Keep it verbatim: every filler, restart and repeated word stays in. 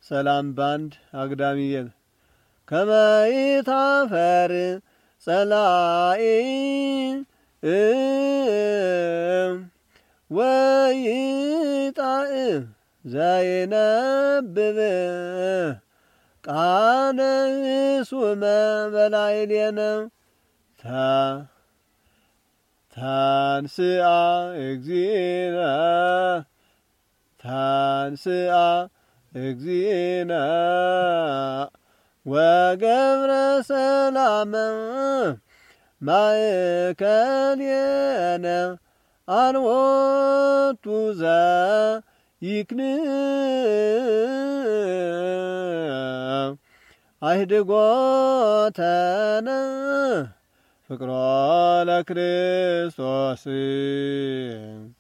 ሰላም ባንድ አግዳሚየን ከመይታፈር ጸላኢ ወይጣእ ዘይነብብ ቃነ ሱመ በላዕሌነ ታንስአ እግዚእነ ታንስአ እግዚእነ ወገብረ ሰላመ ማእከሌነ አልቦቱ ዘይክንእ አይድጎተነ ፍቅሮ ለክርስቶስ